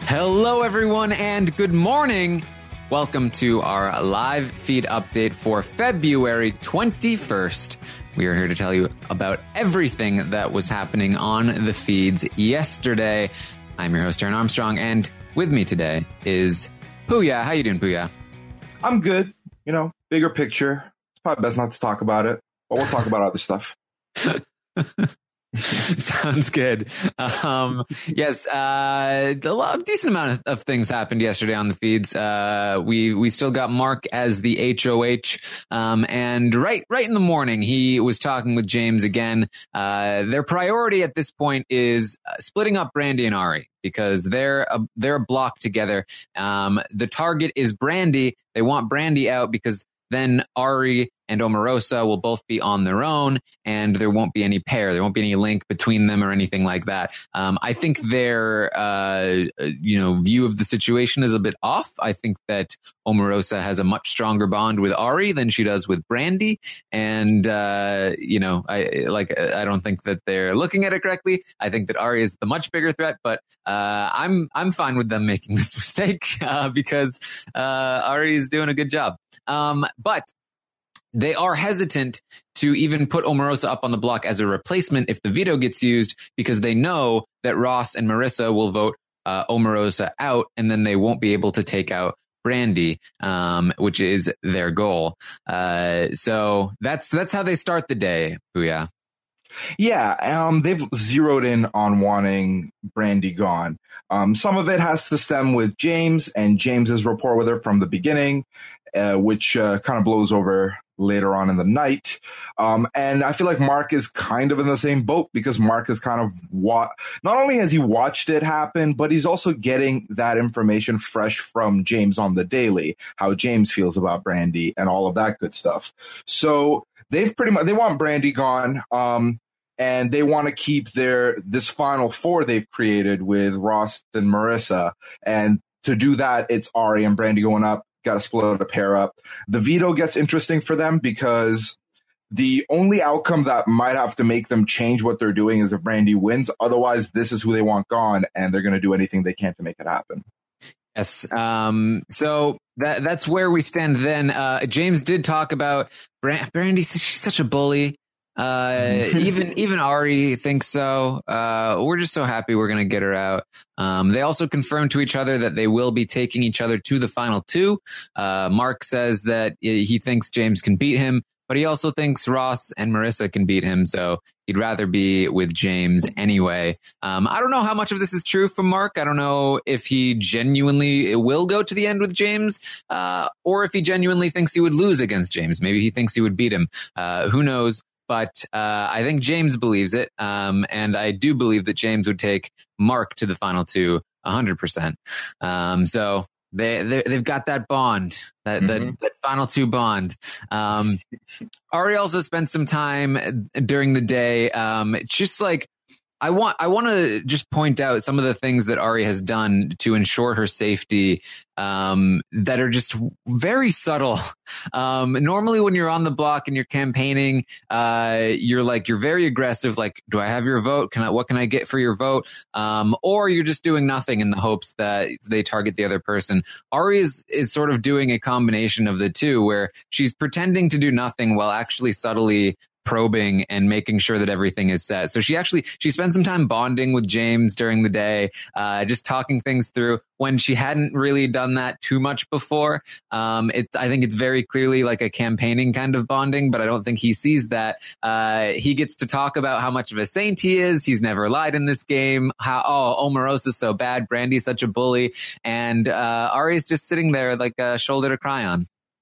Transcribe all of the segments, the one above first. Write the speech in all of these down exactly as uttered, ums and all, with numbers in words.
Hello, everyone, and good morning. Welcome to our live feed update for February twenty-first. We are here to tell you about everything that was happening on the feeds yesterday. I'm your host, Aaron Armstrong, and with me today is Puya. How you doing, Puya? I'm good. You know, bigger picture. It's probably best not to talk about it, but we'll talk about other stuff. Sounds good. Um, yes, uh, a lot, decent amount of, of things happened yesterday on the feeds. Uh, we we still got Mark as the H O H, um, and right right in the morning he was talking with James again. Uh, their priority at this point is splitting up Brandi and Ari because they're a, they're a block together. Um, the target is Brandi. They want Brandi out because then Ari and Omarosa will both be on their own, and there won't be any pair. There won't be any link between them or anything like that. Um, I think their, uh, you know, view of the situation is a bit off. I think that Omarosa has a much stronger bond with Ari than she does with Brandi, and uh, you know, I like. I don't think that they're looking at it correctly. I think that Ari is the much bigger threat, but uh, I'm I'm fine with them making this mistake uh, because uh, Ari is doing a good job. Um, but they are hesitant to even put Omarosa up on the block as a replacement if the veto gets used, because they know that Ross and Marissa will vote uh, Omarosa out, and then they won't be able to take out Brandi, um, which is their goal. Uh, so that's that's how they start the day, Puya. Yeah, um, they've zeroed in on wanting Brandi gone. Um, some of it has to stem with James and James's rapport with her from the beginning, uh, which uh, kind of blows over later on in the night. Um, and I feel like Mark is kind of in the same boat because Mark is kind of wa- not only has he watched it happen, but he's also getting that information fresh from James on the daily, how James feels about Brandi and all of that good stuff. So they've pretty much, they want Brandi gone. Um, and they want to keep their, this final four they've created with Ross and Marissa. And to do that, it's Ari and Brandi going up. Got to split a pair up. The veto gets interesting for them because the only outcome that might have to make them change what they're doing is if Brandi wins. Otherwise, this is who they want gone, and they're going to do anything they can to make it happen. Yes. Um, so that that's where we stand then. Uh, James did talk about Brand- Brandi. She's such a bully. Uh, even even Ari thinks so. Uh, we're just so happy we're going to get her out. Um, they also confirmed to each other that they will be taking each other to the final two. Uh, Mark says that he thinks James can beat him, but he also thinks Ross and Marissa can beat him. So he'd rather be with James anyway. Um, I don't know how much of this is true from Mark. I don't know if he genuinely will go to the end with James, uh, or if he genuinely thinks he would lose against James. Maybe he thinks he would beat him. Uh, who knows? But uh, I think James believes it, um, and I do believe that James would take Mark to the final two one hundred percent. Um, so they, they, they've got that bond, that, mm-hmm. that, that final two bond. Um, Ari also spent some time during the day um, just like, I want I want to just point out some of the things that Ari has done to ensure her safety um, that are just very subtle. Um, normally when you're on the block and you're campaigning, uh, you're like, you're very aggressive. Like, do I have your vote? Can I, what can I get for your vote? Um, or you're just doing nothing in the hopes that they target the other person. Ari is, is sort of doing a combination of the two, where she's pretending to do nothing while actually subtly probing and making sure that everything is set. So she actually, she spent some time bonding with James during the day, uh, just talking things through when she hadn't really done that too much before. Um, it's, I think it's very clearly like a campaigning kind of bonding, but I don't think he sees that. Uh, he gets to talk about how much of a saint he is. He's never lied in this game. How, oh, Omarosa's so bad. Brandi's such a bully. And, uh, Ari's just sitting there like a shoulder to cry on.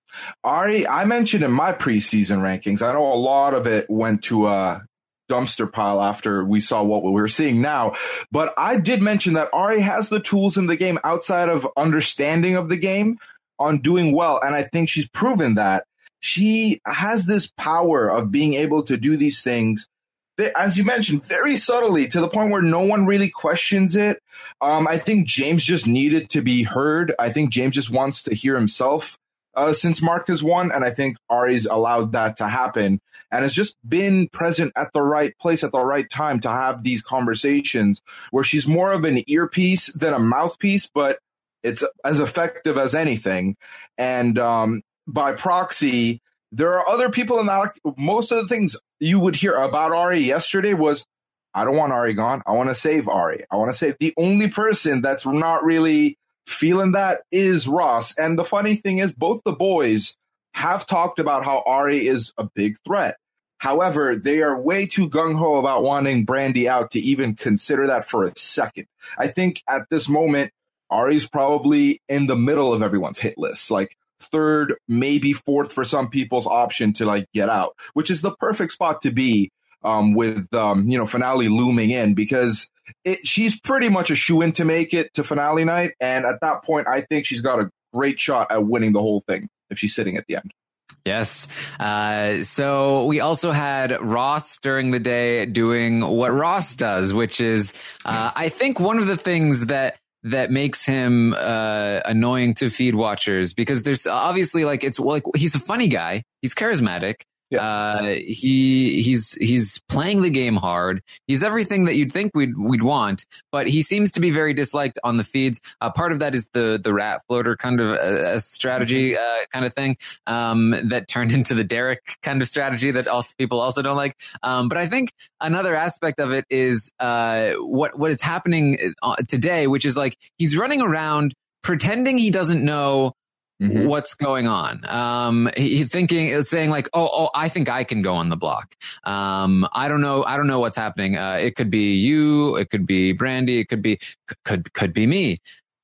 Ari, I mentioned in my preseason rankings, I know a lot of it went to a dumpster pile after we saw what we were seeing now, but I did mention that Ari has the tools in the game outside of understanding of the game on doing well, and I think she's proven that. She has this power of being able to do these things, as you mentioned, very subtly, to the point where no one really questions it. Um, I think James just needed to be heard. I think James just wants to hear himself uh, since Mark has won. And I think Ari's allowed that to happen and has just been present at the right place at the right time to have these conversations where she's more of an earpiece than a mouthpiece, but it's as effective as anything. And um, by proxy, there are other people in that. Most of the things you would hear about Ari yesterday was, I don't want Ari gone. I want to save Ari. I want to save. The only person that's not really feeling that is Ross. And the funny thing is, both the boys have talked about how Ari is a big threat. However, they are way too gung-ho about wanting Brandi out to even consider that for a second. I think at this moment, Ari's probably in the middle of everyone's hit list, like third, maybe fourth for some people's option to like get out, which is the perfect spot to be um, with, um, you know, finale looming in, because it, she's pretty much a shoo-in to make it to finale night. And at that point, I think she's got a great shot at winning the whole thing if she's sitting at the end. Yes. Uh, so we also had Ross during the day doing what Ross does, which is, uh, I think one of the things that that makes him uh, annoying to feed watchers, because there's obviously like, it's like, he's a funny guy. He's charismatic. Yeah. Uh, he, he's, he's playing the game hard. He's everything that you'd think we'd, we'd want, but he seems to be very disliked on the feeds. Uh, part of that is the, the rat floater kind of a, a strategy, uh, kind of thing, um, that turned into the Derek kind of strategy that also people also don't like. Um, but I think another aspect of it is, uh, what, what is happening today, which is like, he's running around pretending he doesn't know Mm-hmm. what's going on. Um, he, he thinking, it's saying like, oh, oh, I think I can go on the block. Um, I don't know. I don't know what's happening. Uh, it could be you. It could be Brandi. It could be, could, could be me.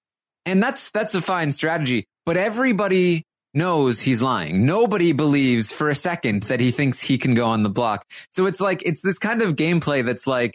And that's, that's a fine strategy, but everybody knows he's lying. Nobody believes for a second that he thinks he can go on the block. So it's like, it's this kind of gameplay that's like,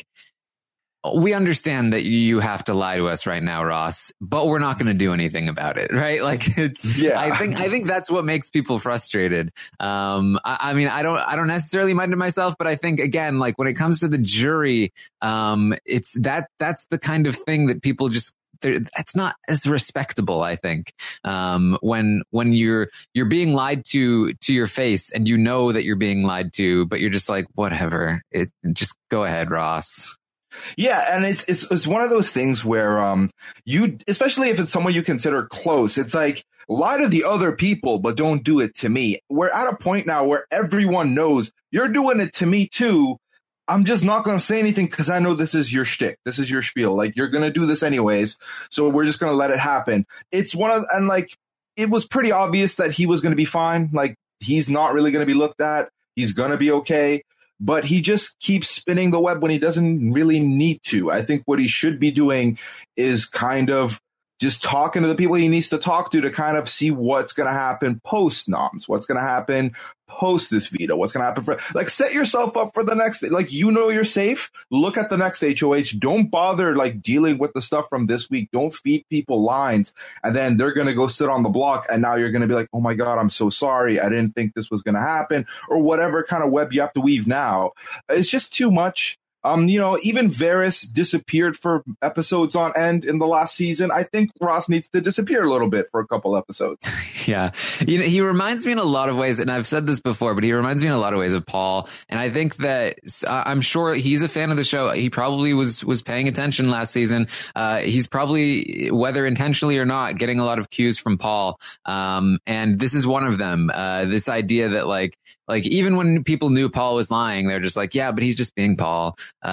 we understand that you have to lie to us right now, Ross, but we're not going to do anything about it, right? Like it's, yeah. I think, I think that's what makes people frustrated. Um, I, I mean, I don't, I don't necessarily mind it myself, but I think again, like when it comes to the jury, um, it's that, that's the kind of thing that people just, that's not as respectable, I think. Um, when, when you're, you're being lied to, to your face and you know that you're being lied to, but you're just like, whatever, it, just go ahead, Ross. Yeah, and it's it's it's one of those things where um you, especially if it's someone you consider close, it's like, lie to the other people, but don't do it to me. We're at a point now where everyone knows you're doing it to me too. I'm just not going to say anything because I know this is your shtick. This is your spiel. Like, you're going to do this anyways, so we're just going to let it happen. It's one of, and like, it was pretty obvious that he was going to be fine. Like, he's not really going to be looked at. He's going to be okay. But he just keeps spinning the web when he doesn't really need to. I think what he should be doing is kind of just talking to the people he needs to talk to to kind of see what's going to happen post noms, what's going to happen post this veto, what's going to happen for, like, set yourself up for the next, like, you know, you're safe. Look at the next H O H. Don't bother like dealing with the stuff from this week. Don't feed people lines. And then they're going to go sit on the block. And now you're going to be like, oh my God, I'm so sorry. I didn't think this was going to happen, or whatever kind of web you have to weave now. It's just too much. Um, you know, even Varys disappeared for episodes on end in the last season. I think Ross needs to disappear a little bit for a couple episodes. Yeah. You know, he reminds me in a lot of ways, and I've said this before, but he reminds me in a lot of ways of Paul. And I think that uh, I'm sure he's a fan of the show. He probably was, was paying attention last season. Uh, he's probably, whether intentionally or not, getting a lot of cues from Paul. Um, and this is one of them. Uh, this idea that like, like even when people knew Paul was lying, they're just like, yeah, but he's just being Paul.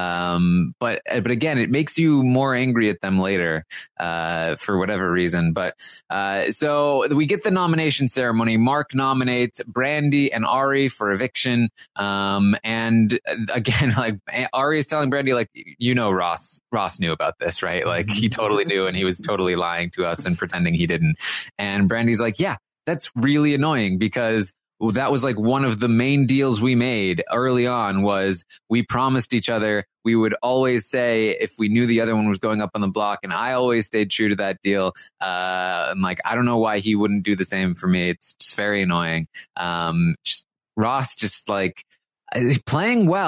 Um, but, but again, it makes you more angry at them later, uh, for whatever reason. But, uh, so we get the nomination ceremony. Mark nominates Brandi and Ari for eviction. Um, and again, like Ari is telling Brandi, like, you know, Ross, Ross knew about this, right? Like he totally knew, and he was totally lying to us and pretending he didn't. And Brandi's like, yeah, that's really annoying, because well, that was like one of the main deals we made early on, was we promised each other we would always say if we knew the other one was going up on the block, and I always stayed true to that deal. Uh, I'm like, I don't know why he wouldn't do the same for me. It's just very annoying. Um, just Ross just like playing well,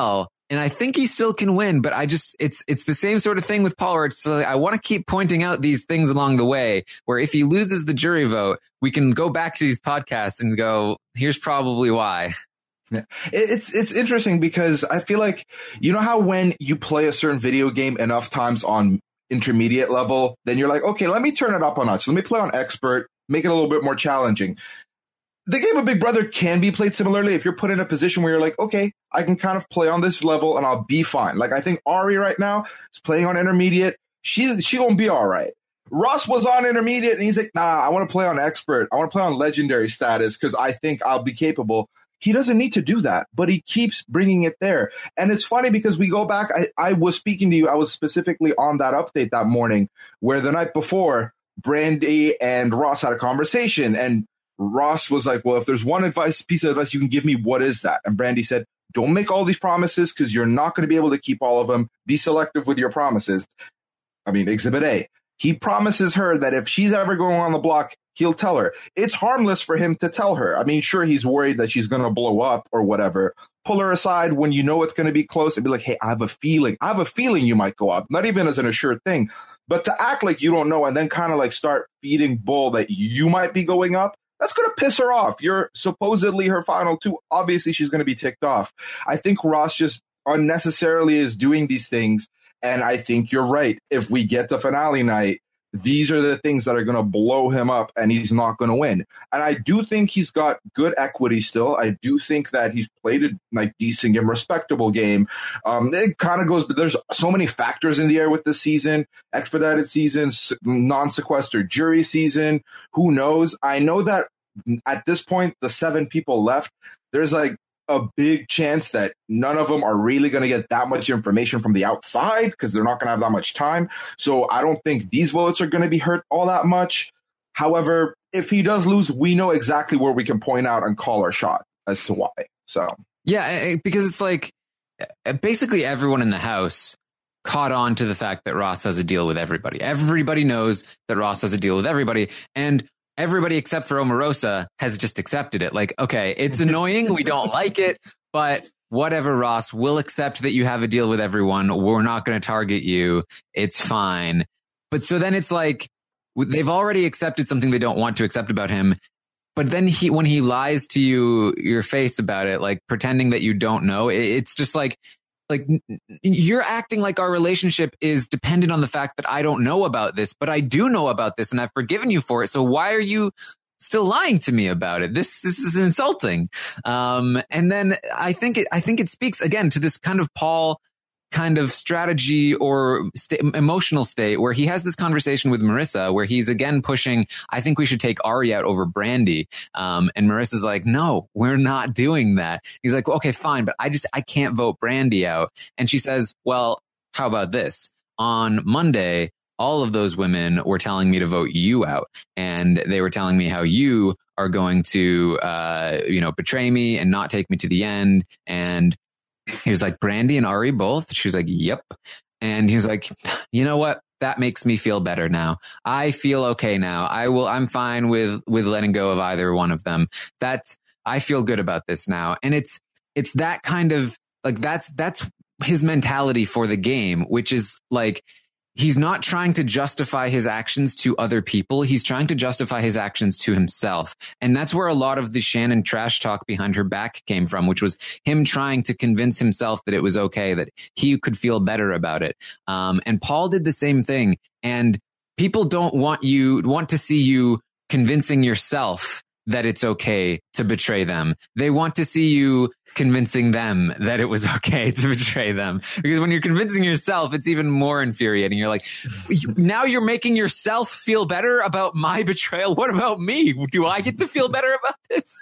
And I think he still can win, but I just, it's, it's the same sort of thing with Paul, where it's like, I want to keep pointing out these things along the way where if he loses the jury vote, we can go back to these podcasts and go, here's probably why. Yeah. It's, it's interesting because I feel like, you know how when you play a certain video game enough times on intermediate level, then you're like, okay, let me turn it up a notch. Let me play on expert, make it a little bit more challenging. The game of Big Brother can be played similarly if you're put in a position where you're like, okay, I can kind of play on this level and I'll be fine. Like I think Ari right now is playing on intermediate. She she gonna be all right. Ross was on intermediate and he's like, nah, I want to play on expert. I want to play on legendary status because I think I'll be capable. He doesn't need to do that, but he keeps bringing it there. And it's funny because we go back. I, I was speaking to you. I was specifically on that update that morning where the night before Brandi and Ross had a conversation and Ross was like, well, if there's one advice, piece of advice you can give me, what is that? And Brandi said, don't make all these promises because you're not going to be able to keep all of them. Be selective with your promises. I mean, Exhibit A. He promises her that if she's ever going on the block, he'll tell her. It's harmless for him to tell her. I mean, sure, he's worried that she's going to blow up or whatever. Pull her aside when you know it's going to be close and be like, hey, I have a feeling. I have a feeling you might go up. Not even as an assured thing, but to act like you don't know and then kind of like start feeding Bull that you might be going up. That's going to piss her off. You're supposedly her final two. Obviously, she's going to be ticked off. I think Ross just unnecessarily is doing these things. And I think you're right. If we get to finale night, these are the things that are going to blow him up and he's not going to win. And I do think he's got good equity still. I do think that he's played a like decent game, respectable game. Um, it kind of goes, but there's so many factors in the air with this season, expedited season, non-sequestered jury season. Who knows? I know that at this point, the seven people left, there's like a big chance that none of them are really going to get that much information from the outside because they're not going to have that much time. So I don't think these votes are going to be hurt all that much. However, if he does lose, we know exactly where we can point out and call our shot as to why. So, yeah, because it's like basically everyone in the house caught on to the fact that Ross has a deal with everybody. Everybody knows that Ross has a deal with everybody. And everybody except for Omarosa has just accepted it. Like, okay, it's annoying. We don't like it, but whatever, Ross, we'll accept that you have a deal with everyone. We're not going to target you. It's fine. But so then it's like, they've already accepted something they don't want to accept about him. But then he, when he lies to you, your face about it, like pretending that you don't know, it's just like, like you're acting like our relationship is dependent on the fact that I don't know about this, but I do know about this and I've forgiven you for it. So why are you still lying to me about it? This, this is insulting. Um, and then I think it, I think it speaks again to this kind of Paul kind of strategy or st- emotional state where he has this conversation with Marissa where he's again pushing, I think we should take Ari out over Brandi. Um, and Marissa's like, no, we're not doing that. He's like, well, okay, fine, but I just, I can't vote Brandi out. And she says, well, how about this? On Monday, all of those women were telling me to vote you out. And they were telling me how you are going to, uh, you know, betray me and not take me to the end. And he was like, Brandi and Ari both? She was like, yep. And he was like, you know what? That makes me feel better now. I feel okay now. I will, I'm fine with, with letting go of either one of them. That's, I feel good about this now. And it's, it's that kind of like, that's, that's his mentality for the game, which is like, he's not trying to justify his actions to other people. He's trying to justify his actions to himself. And that's where a lot of the Shannon trash talk behind her back came from, which was him trying to convince himself that it was okay, that he could feel better about it. Um, and Paul did the same thing. And people don't want you, want to see you convincing yourself that it's okay to betray them. They want to see you convincing them that it was okay to betray them. Because when you're convincing yourself, it's even more infuriating. You're like, now you're making yourself feel better about my betrayal. What about me? Do I get to feel better about this?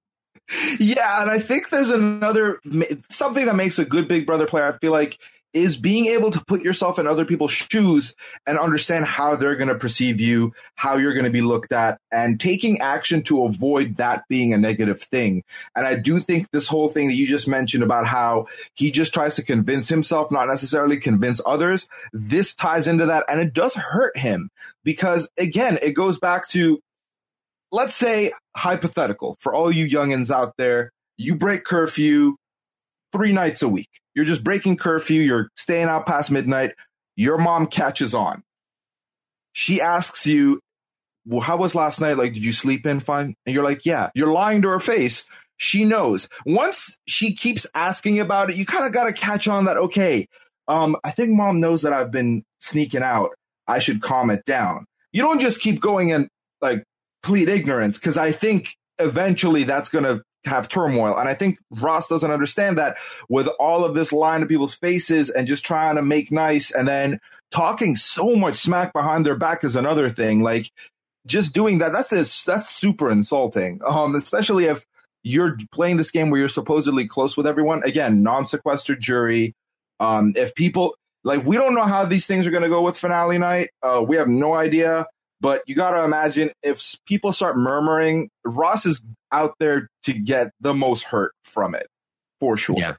Yeah, and I think there's another, something that makes a good Big Brother player, I feel like, is being able to put yourself in other people's shoes and understand how they're going to perceive you, how you're going to be looked at, and taking action to avoid that being a negative thing. And I do think this whole thing that you just mentioned about how he just tries to convince himself, not necessarily convince others, this ties into that. And it does hurt him because, again, it goes back to, let's say, hypothetical, for all you youngins out there, you break curfew three nights a week. You're just breaking curfew. You're staying out past midnight. Your mom catches on. She asks you, well, how was last night? Like, did you sleep in fine? And you're like, yeah. You're lying to her face. She knows. Once she keeps asking about it, you kind of got to catch on that, okay, um, I think mom knows that I've been sneaking out. I should calm it down. You don't just keep going and like plead ignorance, because I think eventually that's going to have turmoil. And I think Ross doesn't understand that, with all of this lying to people's faces and just trying to make nice, and then talking so much smack behind their back is another thing. Like, just doing that, that's a, that's super insulting, um, especially if you're playing this game where you're supposedly close with everyone. Again, non-sequestered jury. Um, if people, like, we don't know how these things are going to go with finale night. Uh, we have no idea. But you got to imagine, if people start murmuring, Ross is out there to get the most hurt from it, for sure. Yeah.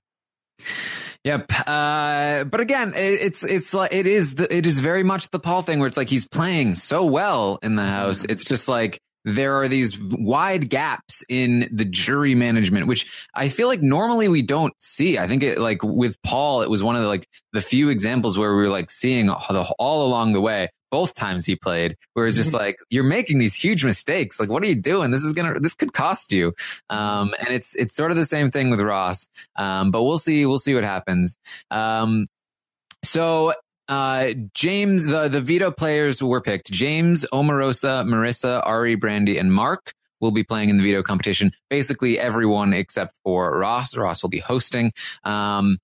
Yep. Uh, but again, it, it's it's like it is the, it is very much the Paul thing, where it's like he's playing so well in the house. It's just like there are these wide gaps in the jury management, which I feel like normally we don't see. I think it, like with Paul, it was one of the, like the few examples where we were like seeing all, all along the way, both times he played, where it's just like, you're making these huge mistakes. Like, what are you doing? This is going to, this could cost you. Um, and it's, it's sort of the same thing with Ross. Um, but we'll see, we'll see what happens. Um, so, uh, James, the, the veto players were picked. James, Omarosa, Marissa, Ari, Brandy, and Mark will be playing in the veto competition. Basically everyone except for Ross. Ross will be hosting. Um,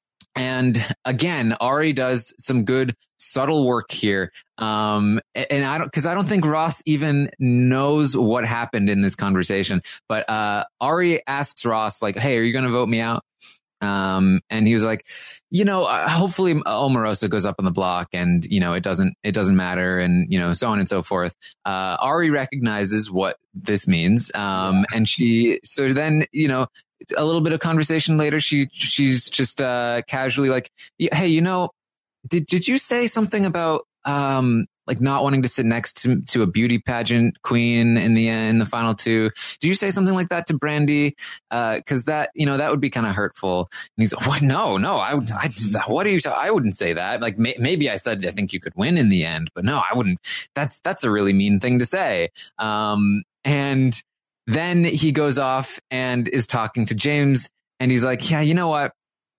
And again, Ari does some good subtle work here. Um, and I don't, cause I don't think Ross even knows what happened in this conversation, but, uh, Ari asks Ross, like, hey, are you going to vote me out? Um, and he was like, you know, uh, hopefully Omarosa goes up on the block, and, you know, it doesn't, it doesn't matter. And, you know, so on and so forth. Uh, Ari recognizes what this means. Um, and she, so then, you know, a little bit of conversation later, she, she's just, uh, casually like, hey, you know, did, did you say something about, um, like not wanting to sit next to, to a beauty pageant queen in the in the final two? Did you say something like that to Brandy? Uh, cause that, you know, that would be kind of hurtful. And he's like, what? No, no, I would, I just, what are you, ta- I wouldn't say that. Like, may, maybe I said, I think you could win in the end, but no, I wouldn't. That's, that's a really mean thing to say. Um, and then he goes off and is talking to James, and he's like, yeah, you know what?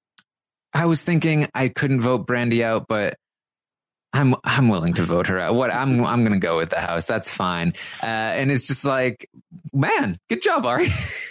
I was thinking I couldn't vote Brandy out, but I'm I'm willing to vote her out. What I'm I'm gonna go with the house. That's fine. Uh, and it's just like, man, good job, Ari.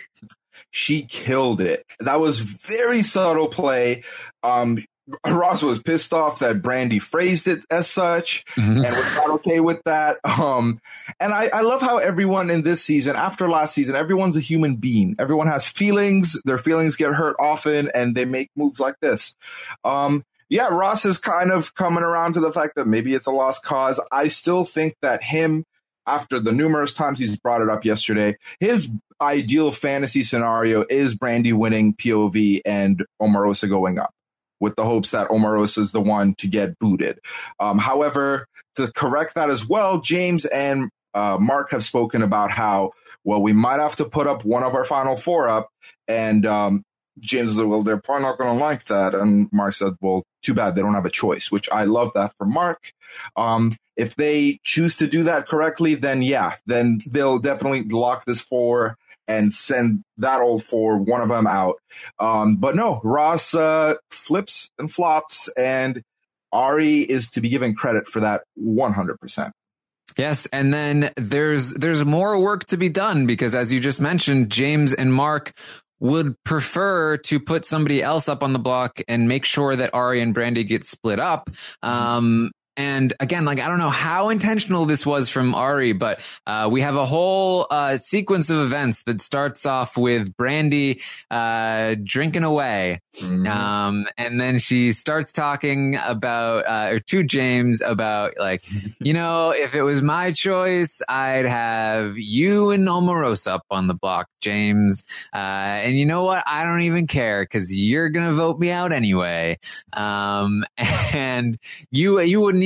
She killed it. That was very subtle play. Um, Ross was pissed off that Brandy phrased it as such, mm-hmm. and was not okay with that. Um, and I, I love how everyone in this season, after last season, everyone's a human being. Everyone has feelings. Their feelings get hurt often, and they make moves like this. Um, yeah, Ross is kind of coming around to the fact that maybe it's a lost cause. I still think that him, after the numerous times he's brought it up yesterday, his ideal fantasy scenario is Brandy winning P O V and Omarosa going up, with the hopes that Omarosa is the one to get booted. Um, however, to correct that as well, James and uh, Mark have spoken about how, well, we might have to put up one of our final four up. And um, James said, well, they're probably not going to like that. And Mark said, well, too bad they don't have a choice, which I love that for Mark. Um, if they choose to do that correctly, then yeah, then they'll definitely lock this four and send that old four, one of them out. Um, but no, Ross uh, flips and flops, and Ari is to be given credit for that one hundred percent. Yes, and then there's there's more work to be done, because as you just mentioned, James and Mark would prefer to put somebody else up on the block and make sure that Ari and Brandy get split up. Um, And again, like, I don't know how intentional this was from Ari, but uh, we have a whole uh, sequence of events that starts off with Brandy uh, drinking away. Mm-hmm. Um, and then she starts talking about, uh, or to James about, like, you know, if it was my choice, I'd have you and Omarosa up on the block, James. Uh, and you know what? I don't even care, because you're going to vote me out anyway. Um, and you, you wouldn't even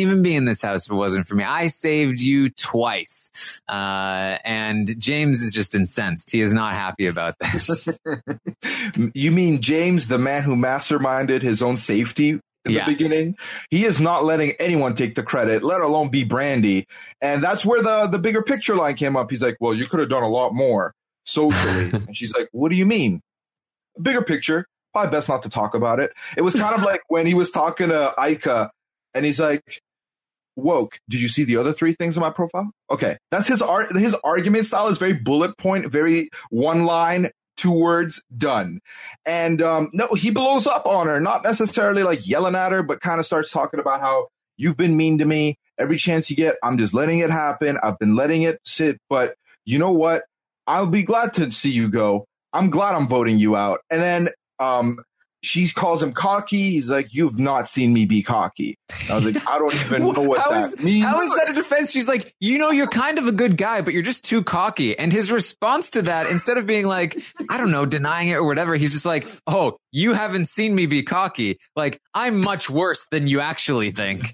even be in this house if it wasn't for me. I saved you twice. Uh, and James is just incensed. He is not happy about this. You mean James, the man who masterminded his own safety in yeah. the beginning? He is not letting anyone take the credit, let alone be Brandy. And that's where the, the bigger picture line came up. He's like, well, you could have done a lot more socially. And she's like, what do you mean? Bigger picture. Probably best not to talk about it. It was kind of like when he was talking to Aika and he's like, woke, did you see the other three things in my profile? Okay. That's his art. His argument style is very bullet point, very one line, two words, done. And um, no, he blows up on her, not necessarily like yelling at her, but kind of starts talking about how you've been mean to me. Every chance you get, I'm just letting it happen. I've been letting it sit. But you know what? I'll be glad to see you go. I'm glad I'm voting you out. And then um, she calls him cocky. He's like, you've not seen me be cocky. I was like, I don't even know what how that is, means. How is that a defense? She's like, you know, you're kind of a good guy, but you're just too cocky. And his response to that, instead of being like, I don't know, denying it or whatever, he's just like, oh, you haven't seen me be cocky. Like, I'm much worse than you actually think.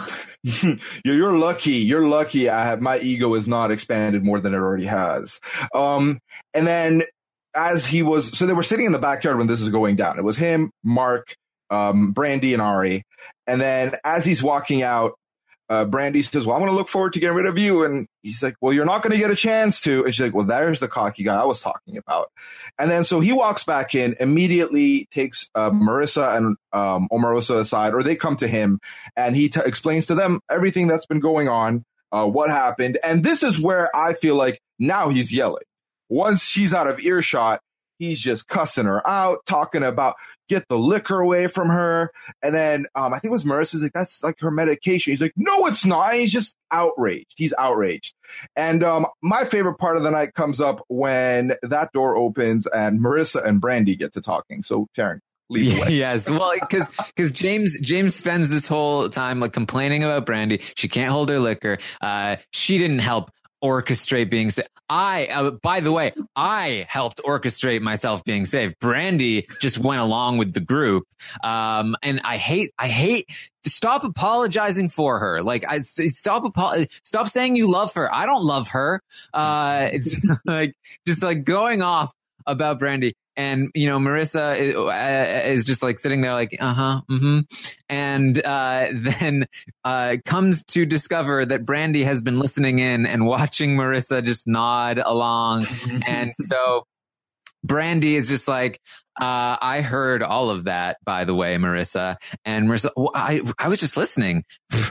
You're lucky. You're lucky. I have, my ego is not expanded more than it already has. Um, and then as he was, so they were sitting in the backyard when this was going down. It was him, Mark, um, Brandy, and Ari. And then as he's walking out, uh, Brandy says, well, I'm going to look forward to getting rid of you. And he's like, well, you're not going to get a chance to. And she's like, well, there's the cocky guy I was talking about. And then so he walks back in, immediately takes uh, Marissa and um, Omarosa aside, or they come to him, and he t- explains to them everything that's been going on, uh, what happened. And this is where I feel like now he's yelling. Once she's out of earshot, he's just cussing her out, talking about get the liquor away from her. And then um, I think it was Marissa's like, that's like her medication. He's like, no, it's not. And he's just outraged. He's outraged. And um, my favorite part of the night comes up when that door opens and Marissa and Brandy get to talking. So, Taryn, lead the way. Yes. Well, because because James James spends this whole time like complaining about Brandy. She can't hold her liquor. Uh, she didn't help orchestrate being saved. I, uh, by the way, I helped orchestrate myself being saved. Brandy just went along with the group. Um, and I hate, I hate, stop apologizing for her. Like, I stop, apo- stop saying you love her. I don't love her. Uh, it's like, just like going off about Brandy. And, you know, Marissa is, uh, is just like sitting there like, uh-huh, mm-hmm. And uh, then uh, comes to discover that Brandy has been listening in and watching Marissa just nod along. And so Brandy is just like, uh, I heard all of that, by the way, Marissa. And Marissa, well, I, I was just listening.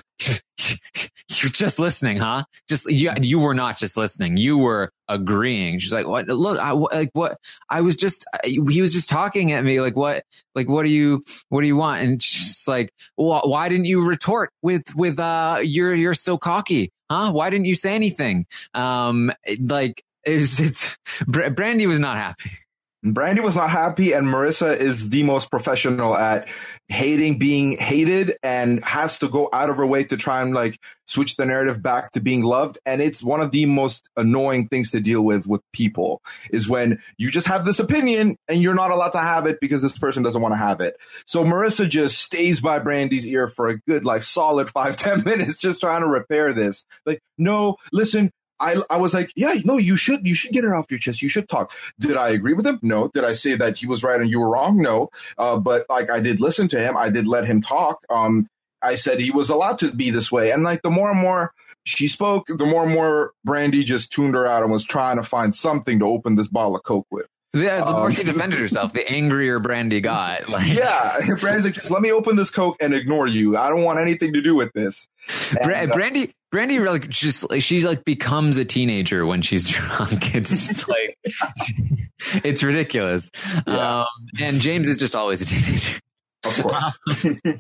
You're just listening, huh? Just you, you were not just listening. You were agreeing. She's like, what? Look, I, like what? I was just, he was just talking at me. Like what? Like what do you, what do you want? And she's like, well, why didn't you retort with, with, uh, you're, you're so cocky, huh? Why didn't you say anything? Um, like it's, it's, Brandy was not happy. Brandy was not happy, and Marissa is the most professional at hating being hated and has to go out of her way to try and like switch the narrative back to being loved. And it's one of the most annoying things to deal with with people is when you just have this opinion and you're not allowed to have it because this person doesn't want to have it. So Marissa just stays by Brandy's ear for a good, like solid five, ten minutes, just trying to repair this. Like, no, listen, I, I was like, yeah, no, you should, you should get it off your chest. You should talk. Did I agree with him? No. Did I say that he was right and you were wrong? No. Uh, but like, I did listen to him. I did let him talk. Um, I said he was allowed to be this way. And like, the more and more she spoke, the more and more Brandy just tuned her out and was trying to find something to open this bottle of Coke with. Yeah, the more um, she defended herself, the angrier Brandy got. Like, yeah, Brandy's like, just let me open this Coke and ignore you. I don't want anything to do with this. And, uh, Brandy, Brandy, like just she like becomes a teenager when she's drunk. It's just like it's ridiculous. Yeah. Um, and James is just always a teenager. Of course.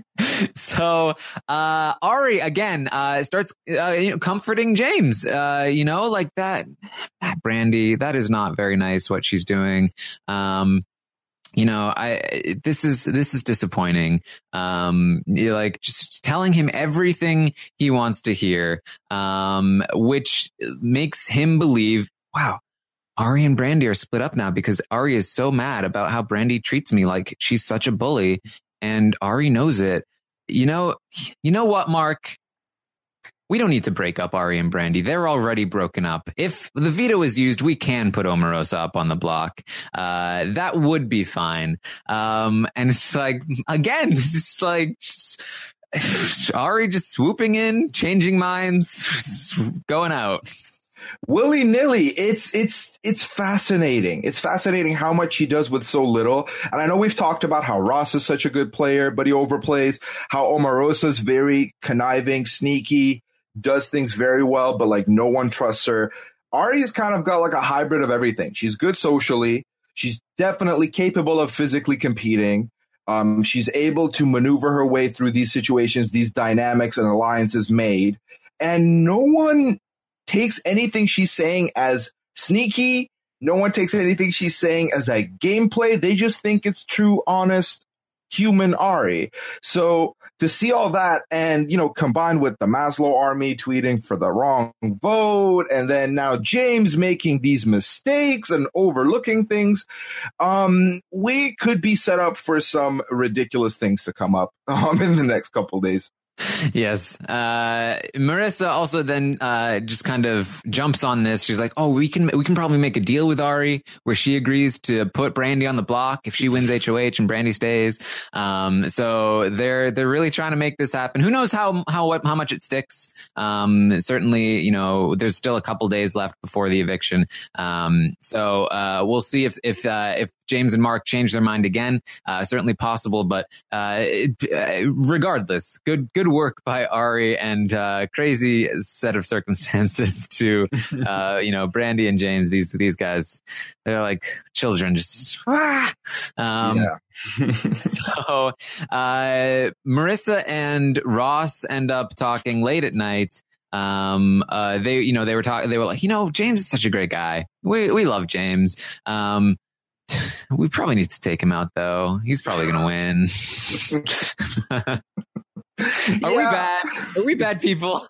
So uh, Ari again uh, starts uh, you know, comforting James. Uh, you know, like that. That Brandy, that is not very nice what she's doing. Um, you know, I this is this is disappointing. Um, you're like just telling him everything he wants to hear, um, which makes him believe, wow, Ari and Brandy are split up now because Ari is so mad about how Brandy treats me like she's such a bully, and Ari knows it. you know, you know what, Mark? We don't need to break up Ari and Brandi. They're already broken up. If the veto is used, we can put Omarosa up on the block. Uh, that would be fine. Um, and it's like, again, it's just like, just, Ari just swooping in, changing minds, going out. Willy nilly. It's, it's, it's fascinating. It's fascinating how much he does with so little. And I know we've talked about how Ross is such a good player, but he overplays, how Omarosa is very conniving, sneaky, does things very well, but like no one trusts her. Ari's kind of got like a hybrid of everything. She's good socially. She's definitely capable of physically competing. Um, she's able to maneuver her way through these situations, these dynamics and alliances made. And no one takes anything she's saying as sneaky. No one takes anything she's saying as a gameplay. They just think it's true, honest, human Ari. So to see all that and, you know, combined with the Maslow army tweeting for the wrong vote, and then now James making these mistakes and overlooking things, um, we could be set up for some ridiculous things to come up um, in the next couple days. Yes. Uh, Marissa also then uh, just kind of jumps on this. She's like, oh, we can we can probably make a deal with Ari where she agrees to put Brandi on the block if she wins H O H and Brandi stays. Um, so they're they're really trying to make this happen. Who knows how how how much it sticks? Um, certainly, you know, there's still a couple days left before the eviction. Um, so uh, we'll see if if uh, if James and Mark change their mind again. Uh, certainly possible, but uh, it, regardless, good good work by Ari, and uh, crazy set of circumstances to uh, you know, Brandi and James. These these guys, they're like children, just ah! um, yeah. So uh, Marissa and Ross end up talking late at night. Um, uh, they you know they were talking. They were like, you know, James is such a great guy. We we love James. Um, We probably need to take him out, though. He's probably going to win. Are yeah. we bad? Are we bad people?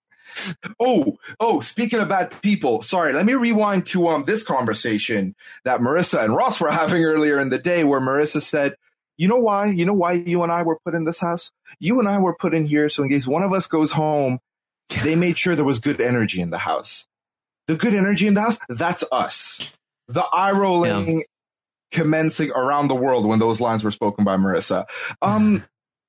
Oh, oh, speaking of bad people, sorry, let me rewind to um this conversation that Marissa and Ross were having earlier in the day, where Marissa said, you know why? You know why you and I were put in this house? You and I were put in here so in case one of us goes home, they made sure there was good energy in the house. The good energy in the house, that's us. The eye rolling... Yeah. Commencing around the world when those lines were spoken by Marissa. Um,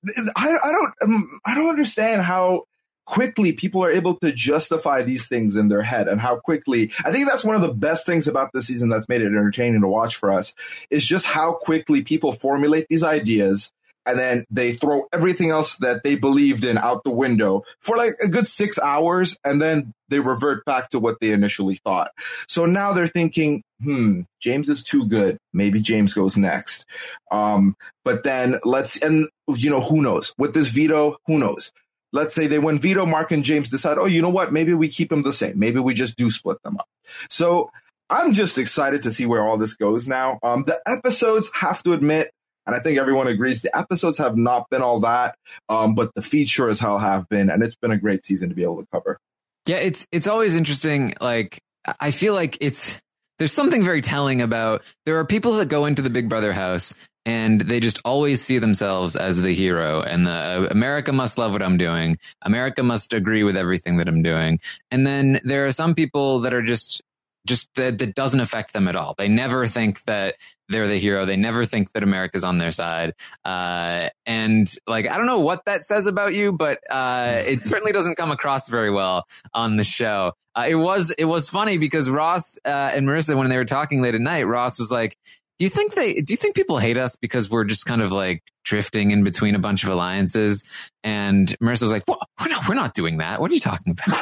I, I don't, um, I don't understand how quickly people are able to justify these things in their head, and how quickly. I think that's one of the best things about this season that's made it entertaining to watch for us, is just how quickly people formulate these ideas, and then they throw everything else that they believed in out the window for like a good six hours, and then they revert back to what they initially thought. So now they're thinking, hmm, James is too good. Maybe James goes next. Um, but then let's, and you know, who knows? With this veto, who knows? Let's say they win veto, Mark and James decide, oh, you know what? Maybe we keep them the same. Maybe we just do split them up. So I'm just excited to see where all this goes now. Um, the episodes, have to admit, and I think everyone agrees, the episodes have not been all that, um, but the feed sure as hell have been, and it's been a great season to be able to cover. Yeah, it's it's always interesting. Like, I feel like it's there's something very telling about, there are people that go into the Big Brother house and they just always see themselves as the hero, and the uh, America must love what I'm doing. America must agree with everything that I'm doing. And then there are some people that are just just that, that doesn't affect them at all. They never think that they're the hero. They never think that America's on their side. Uh, and like, I don't know what that says about you, but uh, it certainly doesn't come across very well on the show. Uh, it was it was funny because Ross uh, and Marissa, when they were talking late at night, Ross was like, do you think they do you think people hate us because we're just kind of like drifting in between a bunch of alliances? And Marissa was like, well, we're not, we're not doing that. What are you talking about?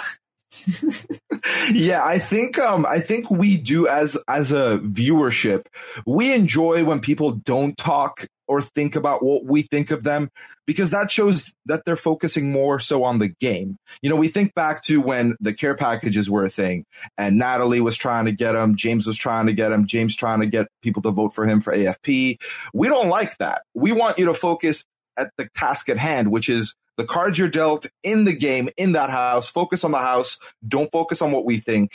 Yeah, I think um I think we do as as a viewership, we enjoy when people don't talk or think about what we think of them, because that shows that they're focusing more so on the game. You know, we think back to when the care packages were a thing and Natalie was trying to get them, James was trying to get them, James trying to get people to vote for him for A F P. We don't like that. We want you to focus at the task at hand, which is the cards you're dealt in the game, in that house. Focus on the house. Don't focus on what we think.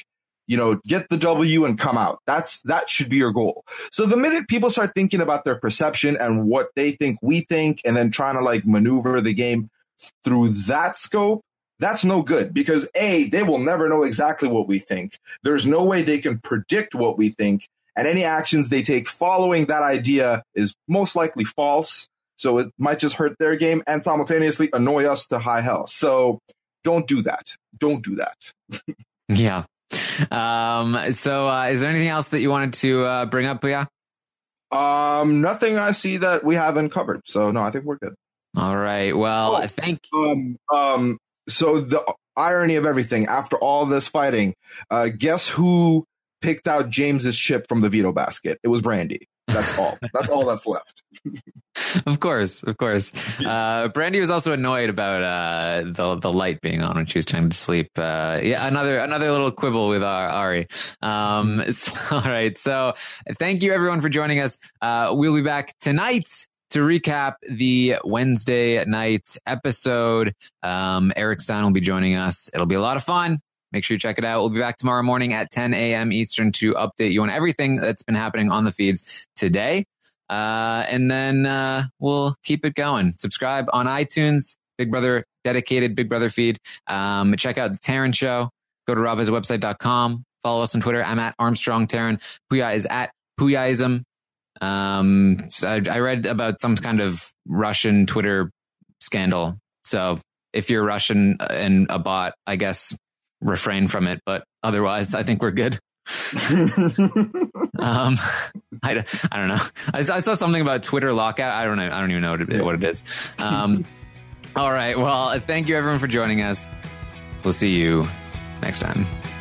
You know, get the W and come out. That's, that should be your goal. So the minute people start thinking about their perception and what they think we think, and then trying to like maneuver the game through that scope, that's no good, because A, they will never know exactly what we think. There's no way they can predict what we think, and any actions they take following that idea is most likely false. So it might just hurt their game and simultaneously annoy us to high hell. So don't do that. Don't do that. Yeah. Um, so, uh, is there anything else that you wanted to uh, bring up, Puya? Um, nothing I see that we haven't covered. So, no, I think we're good. All right. Well, oh, thank you. Um, um, so the irony of everything, after all this fighting, uh, guess who picked out James's chip from the veto basket? It was Brandy. That's all. That's all that's left. Of course, of course. Uh, Brandy was also annoyed about uh, the the light being on when she was trying to sleep. Uh, yeah, another another little quibble with Ari. Um, so, all right. So, thank you everyone for joining us. Uh, we'll be back tonight to recap the Wednesday night episode. Um, Eric Stein will be joining us. It'll be a lot of fun. Make sure you check it out. We'll be back tomorrow morning at ten a.m. Eastern to update you on everything that's been happening on the feeds today. Uh, and then uh, we'll keep it going. Subscribe on iTunes, Big Brother dedicated Big Brother feed. Um, check out the Taran Show. Go to rob has a website dot com. Follow us on Twitter. I'm at Armstrong Taran. Puya is at Puyaism. Um, so I, I read about some kind of Russian Twitter scandal. So if you're Russian and a bot, I guess refrain from it. But otherwise, I think we're good. um, I, I don't know. I, I saw something about Twitter lockout. I don't know. I don't even know what it, what it is. Um, all right. Well, thank you everyone for joining us. We'll see you next time.